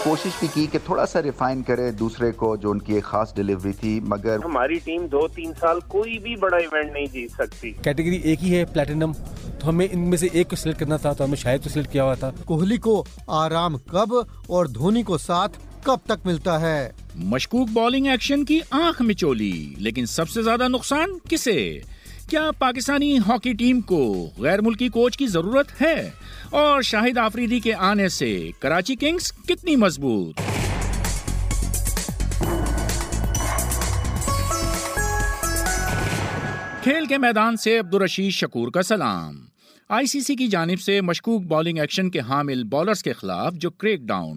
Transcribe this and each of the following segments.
कोशिश भी की कि थोड़ा सा रिफाइन करे दूसरे को, जो उनकी एक खास डिलीवरी थी, मगर हमारी टीम 2-3 साल कोई भी बड़ा इवेंट नहीं जीत सकती। कैटेगरी एक ही है प्लैटिनम, तो हमें इनमें से एक को सिलेक्ट करना था, तो हमें शायद तो सिलेक्ट किया हुआ था। कोहली को आराम कब और धोनी को साथ कब तक मिलता है? मशकूक बॉलिंग एक्शन की आंख मिचोली, लेकिन सबसे ज्यादा नुकसान किसे? क्या पाकिस्तानी हॉकी टीम को गैर मुल्की कोच की जरूरत है? और शाहिद आफरीदी के आने से कराची किंग्स कितनी मजबूत? खेल के मैदान से अब्दुल रशीद शकूर का सलाम। आईसीसी की जानिब से मशकूक बॉलिंग एक्शन के हामिल बॉलर्स के खिलाफ जो क्रैकडाउन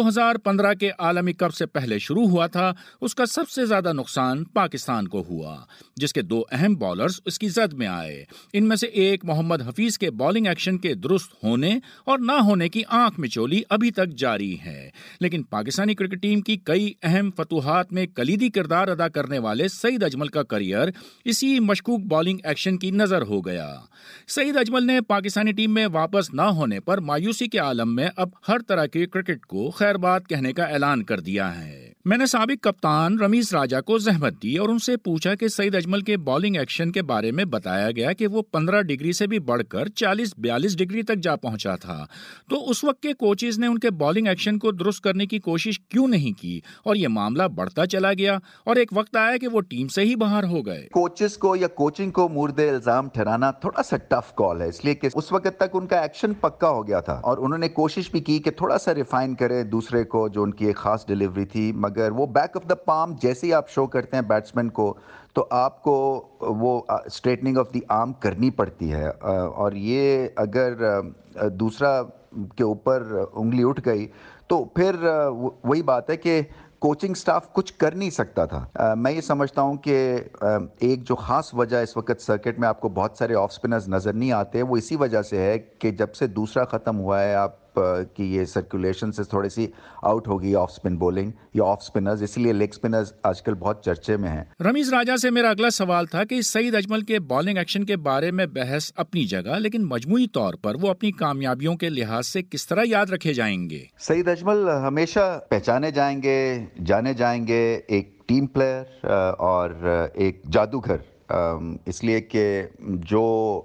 2015 के आलमी कप से पहले शुरू हुआ था, उसका सबसे ज्यादा नुकसान पाकिस्तान को हुआ, जिसके दो अहम बॉलर्स उसकी जद में आए। इनमें से एक मोहम्मद हफीज के बॉलिंग एक्शन के दुरुस्त होने और ना होने की आंख मिचोली अभी तक जारी है। लेकिन पाकिस्तानी क्रिकेट टीम की कई अहम फतूहात में कलीदी किरदार अदा करने वाले सईद अजमल का करियर इसी मशकूक बॉलिंग एक्शन की नजर हो गया। सईद अजमल ने पाकिस्तानी टीम में वापस न होने पर मायूसी के आलम में अब हर तरह के क्रिकेट को खैरबाद कहने का ऐलान कर दिया है। मैंने साबिक कप्तान रमीज राजा को जहमत दी और उनसे पूछा कि सईद अजमल के बॉलिंग एक्शन के बारे में। बताया गया कि वो 15 डिग्री से भी बढ़कर 40-42 डिग्री तक जा पहुंचा था। तो उस वक्त के कोचेज ने उनके बॉलिंग एक्शन को दुरुस्त करने की कोशिश क्यों नहीं की, और ये मामला बढ़ता चला गया और एक वक्त आया कि वो टीम से ही बाहर हो गए। कोचेस को या कोचिंग को मुर्दे इल्जाम ठहराना थोड़ा सा टफ कॉल है, इसलिए कि उस वक्त तक उनका एक्शन पक्का हो गया था और उन्होंने कोशिश भी की कि थोड़ा सा रिफाइन करे दूसरे को, जो उनकी एक खास डिलीवरी थी, मगर वो बैक ऑफ द पाम जैसे ही आप शो करते हैं बैट्समैन को, तो आपको वो स्ट्रेटनिंग ऑफ द आर्म करनी पड़ती है। और ये अगर दूसरा के ऊपर उंगली उठ गई तो फिर वही बात है कि कोचिंग स्टाफ कुछ कर नहीं सकता था। मैं ये समझता हूँ कि एक जो ख़ास वजह इस वक्त सर्किट में आपको बहुत सारे ऑफ स्पिनर्स नज़र नहीं आते, वो इसी वजह से है कि जब से दूसरा ख़त्म हुआ है आप कि ये सर्कुलेशन से थोड़ी सी आउट होगी ऑफ स्पिन बॉलिंग या ऑफ स्पिनर्स, इसलिए लेग स्पिनर्स आजकल बहुत चर्चे में हैं। रमीज राजा से मेरा अगला सवाल था कि सईद अजमल के बॉलिंग एक्शन के बारे में बहस अपनी जगह, लेकिन मजमूई तौर पर वो अपनी कामयाबियों के लिहाज से किस तरह याद रखे जाएंगे? सईद अजमल हमेशा पहचाने जाएंगे, जाने जाएंगे एक टीम प्लेयर और एक जादूगर, इसलिए कि जो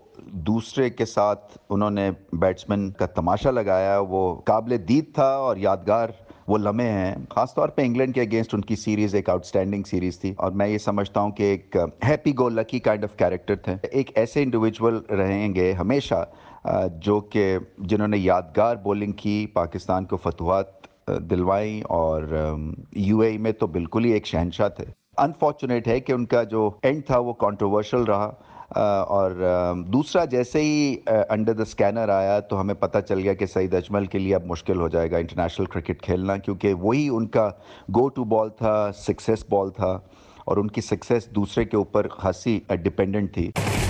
दूसरे के साथ उन्होंने बैट्समैन का तमाशा लगाया वो काबिल दीद था और यादगार वो लम्हे हैं। खासतौर पे इंग्लैंड के अगेंस्ट उनकी सीरीज एक आउटस्टैंडिंग सीरीज थी और मैं ये समझता हूँ कि एक happy go lucky kind of character थे। एक ऐसे इंडिविजुअल रहेंगे हमेशा जो कि जिन्होंने यादगार बॉलिंग की, पाकिस्तान को फतुहात दिलवाई और यूएई में तो बिल्कुल ही एक शहंशाह थे। अनफॉर्चुनेट है कि उनका जो एंड था वो कंट्रोवर्शियल रहा और दूसरा जैसे ही अंडर द स्कैनर आया तो हमें पता चल गया कि सईद अजमल के लिए अब मुश्किल हो जाएगा इंटरनेशनल क्रिकेट खेलना, क्योंकि वही उनका गो टू बॉल था, सक्सेस बॉल था और उनकी सक्सेस दूसरे के ऊपर खासी डिपेंडेंट थी।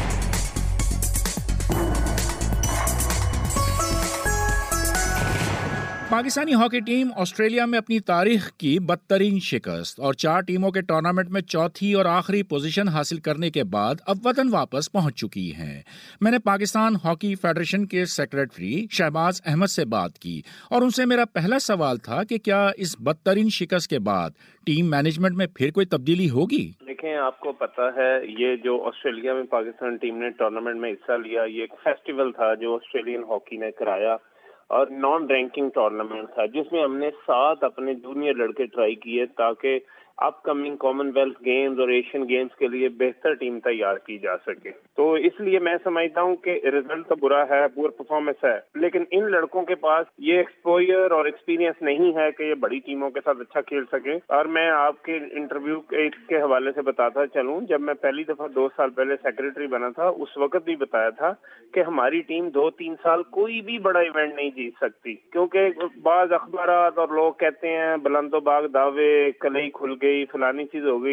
पाकिस्तानी हॉकी टीम ऑस्ट्रेलिया में अपनी तारीख की बदतरीन शिकस्त और 4 टीमों के टूर्नामेंट में चौथी और आखिरी पोजीशन हासिल करने के बाद अब वतन वापस पहुंच चुकी है। मैंने पाकिस्तान हॉकी फेडरेशन के सेक्रेटरी शहबाज अहमद से बात की और उनसे मेरा पहला सवाल था कि क्या इस बदतरीन शिकस्त के बाद टीम मैनेजमेंट में फिर कोई तब्दीली होगी? देखें, आपको पता है ये जो ऑस्ट्रेलिया में पाकिस्तान टीम ने टूर्नामेंट में हिस्सा लिया, ये एक फेस्टिवल था जो ऑस्ट्रेलियन हॉकी ने कराया और नॉन रैंकिंग टूर्नामेंट था जिसमें हमने 7 अपने जूनियर लड़के ट्राई किए ताकि अपकमिंग कॉमनवेल्थ गेम्स और एशियन गेम्स के लिए बेहतर टीम तैयार की जा सके। तो इसलिए मैं समझता हूं कि रिजल्ट तो बुरा है, पूरा परफॉर्मेंस है, लेकिन इन लड़कों के पास ये एक्सपोजर और एक्सपीरियंस नहीं है कि ये बड़ी टीमों के साथ अच्छा खेल सके। और मैं आपके इंटरव्यू के हवाले से बताता चलूं, जब मैं पहली दफा 2 साल पहले सेक्रेटरी बना था उस वक्त भी बताया था कि हमारी टीम 2-3 साल कोई भी बड़ा इवेंट नहीं जीत सकती, क्योंकि बाज अखबारात और लोग कहते हैं बुलंदोबाग दावे, कलई खुल गई, फलानी चीज हो गई।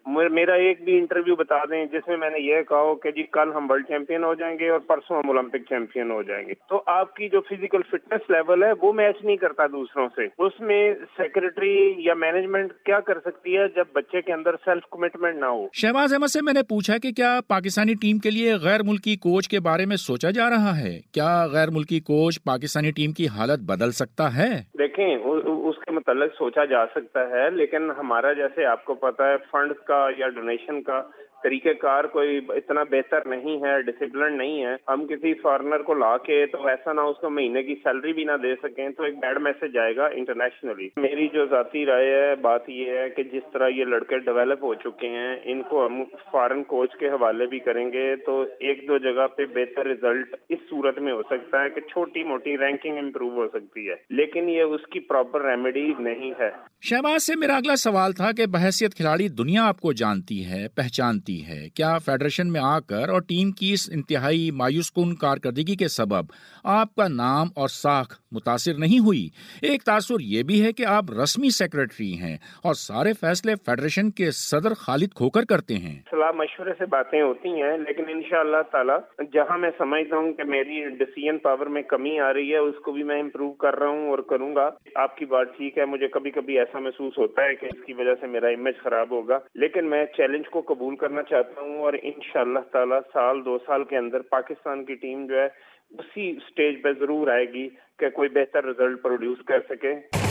मेरा एक भी इंटरव्यू बता दें जिसमें मैंने ये कहा हो कि जी कल हम वर्ल्ड चैंपियन हो जाएंगे और परसों हम ओलंपिक चैंपियन हो जाएंगे, तो आपकी जो फिजिकल फिटनेस लेवल है वो मैच नहीं करता दूसरों से। उसमें सेक्रेटरी या मैनेजमेंट क्या कर सकती है जब बच्चे के अंदर सेल्फ कमिटमेंट ना हो। शहबाज अहमद से मैंने पूछा कि क्या पाकिस्तानी टीम के लिए गैर मुल्की कोच के बारे में सोचा जा रहा है? क्या गैर मुल्की कोच पाकिस्तानी टीम की हालत बदल सकता है? देखें, उसके मतलब सोचा जा सकता है, लेकिन हमारा जैसे आपको पता है फंड का या डोनेशन का तरीकेकार कोई इतना बेहतर नहीं है, डिसिप्लिन नहीं है। हम किसी फॉरेनर को लाके तो ऐसा ना उसको महीने की सैलरी भी ना दे सकें तो एक बैड मैसेज आएगा इंटरनेशनली। मेरी जो जाती राय है, बात ये है कि जिस तरह ये लड़के डेवलप हो चुके हैं, इनको हम फॉरेन कोच के हवाले भी करेंगे तो एक दो जगह पे बेहतर रिजल्ट इस सूरत में हो सकता है कि छोटी मोटी रैंकिंग इंप्रूव हो सकती है, लेकिन ये उसकी प्रॉपर रेमेडी नहीं है। शहबाज से मेरा अगला सवाल था कि बहैसियत खिलाड़ी दुनिया आपको जानती है, पहचानती है। क्या फेडरेशन में आकर और टीम की इस इंतहाई मायूसकुन कारकर्दगी के सबब आपका नाम और साख मुतासिर नहीं हुई? एक तासुर ये भी है कि आप रस्मी सेक्रेटरी हैं और सारे फैसले फेडरेशन के सदर खालिद खोकर करते हैं। सलाह मशवरे से बातें होती हैं, लेकिन इंशाअल्लाह ताला जहां मैं समझता हूं कि मेरी डिसीजन पावर में कमी आ रही है उसको भी मैं इम्प्रूव कर रहा हूं और करूंगा। आपकी बात ठीक है, मुझे कभी कभी ऐसा महसूस होता है कि इसकी वजह से मेरा इमेज खराब होगा, लेकिन मैं चैलेंज को कबूल करना चाहता हूं और इंशाअल्लाह ताला साल 2 साल के अंदर पाकिस्तान की टीम जो है उसी स्टेज पे जरूर आएगी कि कोई बेहतर रिजल्ट प्रोड्यूस कर सके।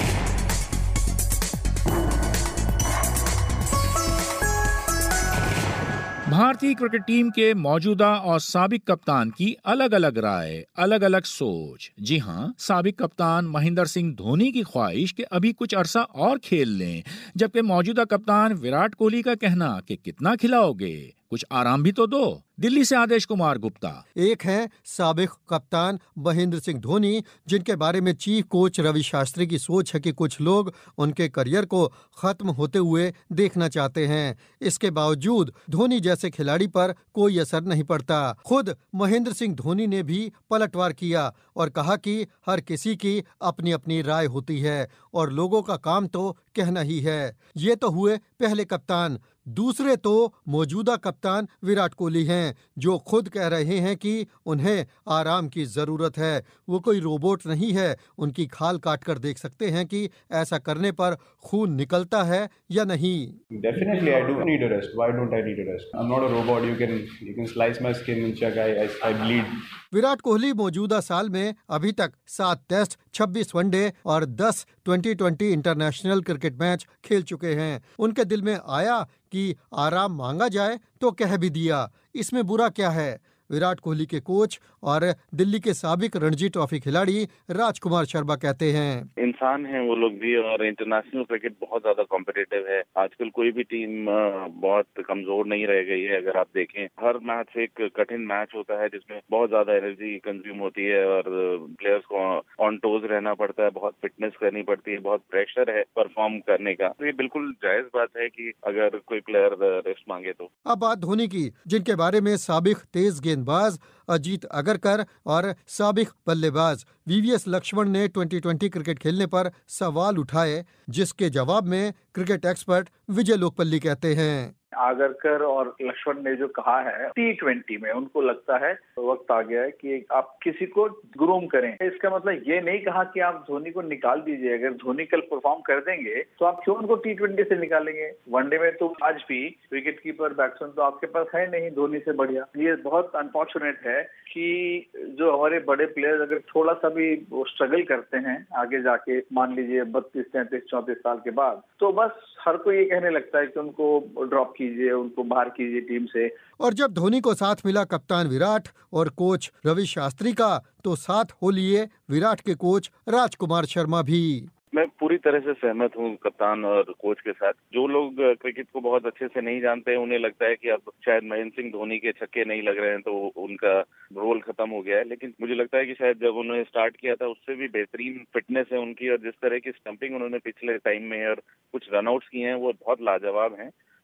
भारतीय क्रिकेट टीम के मौजूदा और साबिक कप्तान की अलग अलग राय, अलग अलग सोच। जी हां, साबिक कप्तान महेंद्र सिंह धोनी की ख्वाहिश कि अभी कुछ अरसा और खेल लें, जबकि मौजूदा कप्तान विराट कोहली का कहना कि कितना खिलाओगे, कुछ आराम भी तो दो। दिल्ली से आदेश कुमार गुप्ता। एक है साबिक कप्तान महेंद्र सिंह धोनी, जिनके बारे में चीफ कोच रवि शास्त्री की सोच है कि कुछ लोग उनके करियर को खत्म होते हुए देखना चाहते हैं। इसके बावजूद धोनी जैसे खिलाड़ी पर कोई असर नहीं पड़ता। खुद महेंद्र सिंह धोनी ने भी पलटवार किया और कहा कि हर किसी की अपनी अपनी राय होती है और लोगों का काम तो कहना ही है। ये तो हुए पहले कप्तान। दूसरे तो मौजूदा कप्तान विराट कोहली हैं, जो खुद कह रहे हैं कि उन्हें आराम की जरूरत है। वो कोई रोबोट नहीं है, उनकी खाल काट कर देख सकते हैं कि ऐसा करने पर खून निकलता है या नहीं। Definitely, I do need a rest. Why don't I need a rest? I'm not a robot. You can slice my skin and check I bleed. Virat Kohli मौजूदा साल में अभी तक 7 टेस्ट, 26 वनडे और 10 2020 इंटरनेशनल क्रिकेट मैच खेल चुके हैं। उनके दिल में आया कि आराम मांगा जाए तो कह भी दिया। इसमें बुरा क्या है? विराट कोहली के कोच और दिल्ली के साबिक रणजी ट्रॉफी खिलाड़ी राजकुमार शर्मा कहते हैं, इंसान हैं वो लोग भी और इंटरनेशनल क्रिकेट बहुत ज्यादा कॉम्पिटिटिव है। आजकल कोई भी टीम बहुत कमजोर नहीं रह गई है। अगर आप देखें, हर मैच एक कठिन मैच होता है जिसमें बहुत ज्यादा एनर्जी कंज्यूम होती है और प्लेयर्स को ऑन टोज रहना पड़ता है, बहुत फिटनेस करनी पड़ती है, बहुत प्रेशर है परफॉर्म करने का। तो ये बिल्कुल जायज बात है कि अगर कोई प्लेयर रेस्ट मांगे तो। अब बात धोनी की, जिनके बारे में साबिक तेज गेंदबाज अजीत अगरकर और साबिक बल्लेबाज वीवीएस लक्ष्मण ने 2020 क्रिकेट खेलने पर सवाल उठाए, जिसके जवाब में क्रिकेट एक्सपर्ट विजय लोकपल्ली कहते हैं, आगरकर और लक्ष्मण ने जो कहा है T20 में उनको लगता है वक्त आ गया है कि आप किसी को ग्रूम करें। इसका मतलब ये नहीं कहा कि आप धोनी को निकाल दीजिए। अगर धोनी कल परफॉर्म कर देंगे तो आप क्यों उनको T20 से निकालेंगे? वनडे में तो आज भी विकेट कीपर बैट्समैन तो आपके पास है नहीं धोनी से बढ़िया। ये बहुत अनफॉर्चुनेट है कि जो हमारे बड़े प्लेयर्स अगर थोड़ा सा भी स्ट्रगल करते हैं आगे जाके, मान लीजिए 32, 33, 34 साल के बाद, तो बस हर कोई ये कहने लगता है कि उनको ड्रॉप कीजिए, उनको बाहर कीजिए टीम से। और जब धोनी को साथ मिला कप्तान विराट और कोच रवि शास्त्री का, तो साथ हो लिए विराट के कोच राजकुमार शर्मा भी। मैं पूरी तरह से सहमत हूँ कप्तान और कोच के साथ। जो लोग क्रिकेट को बहुत अच्छे से नहीं जानते हैं, उन्हें लगता है कि अब शायद महेंद्र सिंह धोनी के छक्के नहीं लग रहे हैं तो उनका रोल खत्म हो गया है। लेकिन मुझे लगता है कि शायद जब उन्होंने स्टार्ट किया था उससे भी बेहतरीन फिटनेस है उनकी, और जिस तरह की स्टंपिंग उन्होंने पिछले टाइम में और कुछ रनआउट्स किए हैं वो बहुत लाजवाब हैं।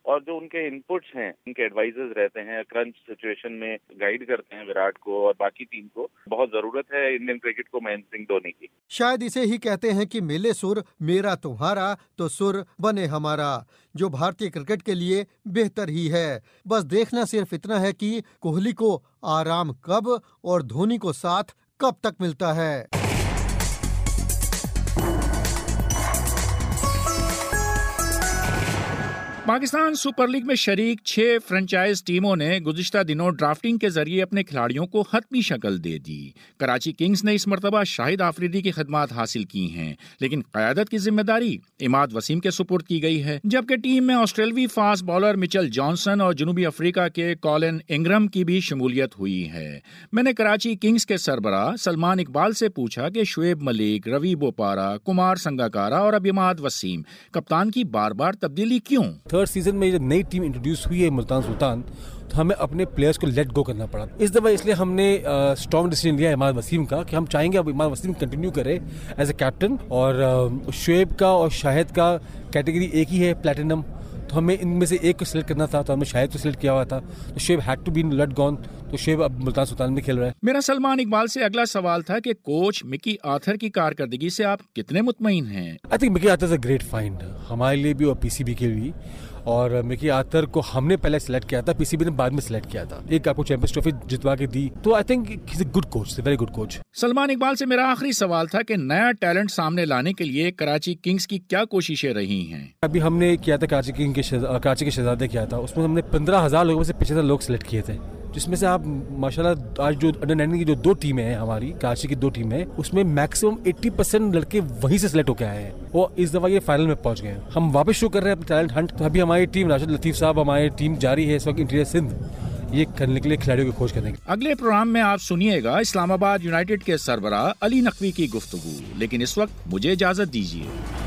और जो उनके इनपुट्स हैं, उनके एडवाइजर्स रहते हैं, क्रंच सिचुएशन में गाइड करते हैं विराट को और बाकी टीम को, बहुत जरूरत है इंडियन क्रिकेट को महेंद्र सिंह धोनी की। शायद इसे ही कहते हैं कि मिले सुर मेरा तुम्हारा तो सुर बने हमारा, जो भारतीय क्रिकेट के लिए बेहतर ही है। बस देखना सिर्फ इतना है कि कोहली को आराम कब और धोनी को साथ कब तक मिलता है। पाकिस्तान सुपर लीग में शरीक 6 फ्रेंचाइज टीमों ने गुज़िश्ता दिनों ड्राफ्टिंग के जरिए अपने खिलाड़ियों को हतमी शक्ल दे दी। कराची किंग्स ने इस मरतबा शाहिद आफरीदी की खिदमत हासिल की हैं, लेकिन क़यादत की जिम्मेदारी इमाद वसीम के सुपुर्द की गई है, जबकि टीम में ऑस्ट्रेलवी फास्ट बॉलर मिचेल जॉनसन और जनूबी अफ्रीका के कॉलिन इंग्रम की भी शमूलियत हुई है। मैंने कराची किंग्स के सरबराह सलमान इकबाल से पूछा कि शुएब मलिक, रवि बोपारा, कुमार संगाकारा और अब इमाद वसीम कप्तान की बार बार तब्दीली क्यों? थर्ड सीजन में जब नई टीम इंट्रोड्यूस हुई है मुल्तान सुल्तान, तो हमें अपने प्लेयर्स को लेट गो करना पड़ा। इस दफ़ा इसलिए हमने स्ट्रॉन्ग डिसीजन लिया इमाद वसीम का कि हम चाहेंगे अब इमाद वसीम कंटिन्यू करे एज ए कैप्टन, और शुएब का और शाहिद का कैटेगरी एक ही है, प्लैटिनम, तो हमें इनमें से एक को सिलेक्ट करना था, तो हमने शाहिद को सिलेक्ट किया हुआ था, तो Shoaib had to be let gone, तो शुएब अब मुल्तान सुल्तान में खेल रहा है। मेरा सलमान इकबाल से अगला सवाल था कि कोच मिकी आर्थर की कारकर्दगी से आप कितने मुतमईन हैं? I think Mickey Arthur is a great find हमारे लिए भी और पीसीबी के लिए, और मिकी आर्थर को हमने पहले सिलेक्ट किया था, पीसीबी ने बाद में सिलेक्ट किया था, एक आपको चैंपियंस ट्रॉफी जितवा के दी, तो I think he is a good coach, very good coach. Salman Iqbal से मेरा आखिरी सवाल था कि नया टैलेंट सामने लाने के लिए कराची किंग्स की क्या कोशिशें रही हैं? अभी हमने किया था कराची के शहजादे किया था, उसमें हमने 15,000 लोगों में से 75 लोग सिलेक्ट किए थे, जिसमें से आप माशाल्लाह आज जो अंडर 19 की जो 2 टीमें हैं हमारी, कराची की 2 टीमें, उसमें मैक्सिमम 80% लड़के वहीं से सिलेक्ट होकर आए हैं, वो इस दफा ये फाइनल में पहुंच गए। हम वापस शुरू कर रहे हैं अपना टैलेंट हंट, तो अभी हमारी टीम, राशिद लतीफ साहब, हमारी टीम जारी है इस वक्त इंटीरियर सिंध ये करने के लिए, खिलाड़ियों की खोज करने के लिए। अगले प्रोग्राम में आप सुनिएगा इस्लामाबाद यूनाइटेड के सरबराह अली नकवी की गुफ्तगू, लेकिन इस वक्त मुझे इजाजत दीजिए।